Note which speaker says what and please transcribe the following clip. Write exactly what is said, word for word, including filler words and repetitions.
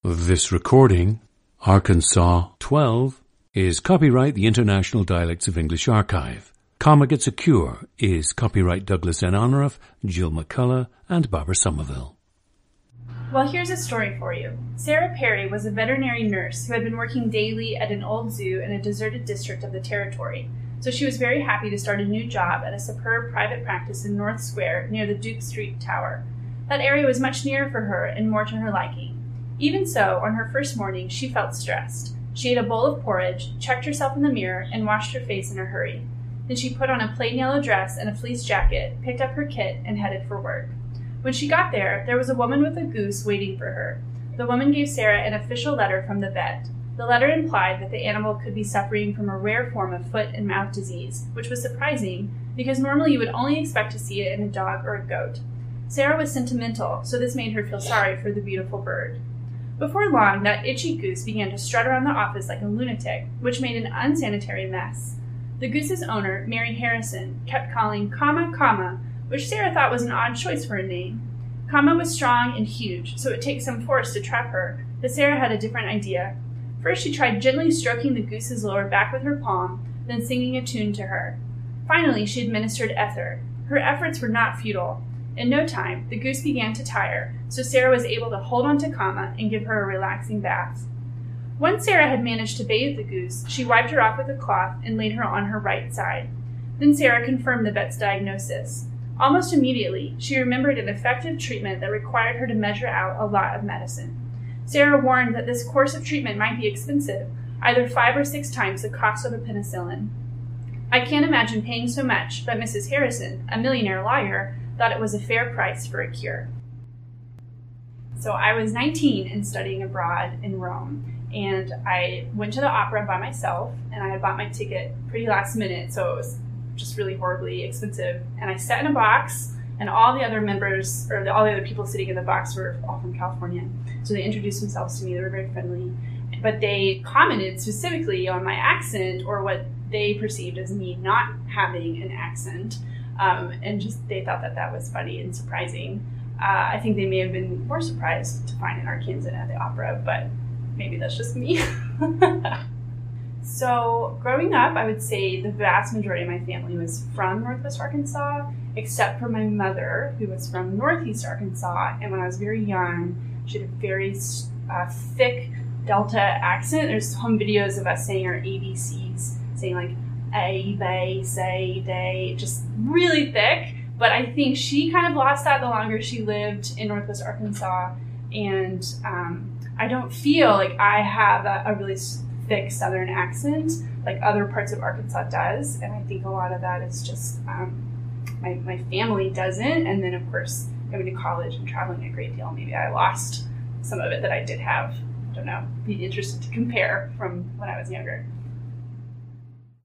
Speaker 1: This recording, Arkansas twelve, is copyright the International Dialects of English Archive. Comma Gets a Cure is copyright Douglas N. Honorath, Jill McCullough, and Barbara Somerville.
Speaker 2: Well, here's a story for you. Sarah Perry was a veterinary nurse who had been working daily at an old zoo in a deserted district of the territory, so she was very happy to start a new job at a superb private practice in North Square near the Duke Street Tower. That area was much nearer for her and more to her liking. Even so, on her first morning, she felt stressed. She ate a bowl of porridge, checked herself in the mirror, and washed her face in a hurry. Then she put on a plain yellow dress and a fleece jacket, picked up her kit, and headed for work. When she got there, there was a woman with a goose waiting for her. The woman gave Sarah an official letter from the vet. The letter implied that the animal could be suffering from a rare form of foot and mouth disease, which was surprising because normally you would only expect to see it in a dog or a goat. Sarah was sentimental, so this made her feel sorry for the beautiful bird. Before long, that itchy goose began to strut around the office like a lunatic, which made an unsanitary mess. The goose's owner, Mary Harrison, kept calling Comma, Comma, which Sarah thought was an odd choice for a name. Comma was strong and huge, so it would take some force to trap her, but Sarah had a different idea. First, she tried gently stroking the goose's lower back with her palm, then singing a tune to her. Finally, she administered ether. Her efforts were not futile. In no time, the goose began to tire, so Sarah was able to hold on to Comma and give her a relaxing bath. Once Sarah had managed to bathe the goose, she wiped her off with a cloth and laid her on her right side. Then Sarah confirmed the vet's diagnosis. Almost immediately, she remembered an effective treatment that required her to measure out a lot of medicine. Sarah warned that this course of treatment might be expensive, either five or six times the cost of a penicillin. I can't imagine paying so much, but Missus Harrison, a millionaire lawyer, thought it was a fair price for a cure. So I was nineteen and studying abroad in Rome, and I went to the opera by myself, and I had bought my ticket pretty last minute, so it was just really horribly expensive. And I sat in a box, and all the other members, or the, all the other people sitting in the box were all from California. So they introduced themselves to me. They were very friendly, but they commented specifically on my accent, or what they perceived as me not having an accent. Um, and just they thought that that was funny and surprising. Uh, I think they may have been more surprised to find an Arkansan at the opera, but maybe that's just me. So growing up, I would say the vast majority of my family was from Northwest Arkansas, except for my mother, who was from Northeast Arkansas. And when I was very young, she had a very uh, thick Delta accent. There's some videos of us saying our A B Cs, saying like a, they, say, they, just really thick. But I think she kind of lost that the longer she lived in Northwest Arkansas. And um, I don't feel like I have a, a really thick Southern accent like other parts of Arkansas does. And I think a lot of that is just um, my, my family doesn't. And then, of course, going to college and traveling a great deal, maybe I lost some of it that I did have. I don't know. Be interested to compare from when I was younger.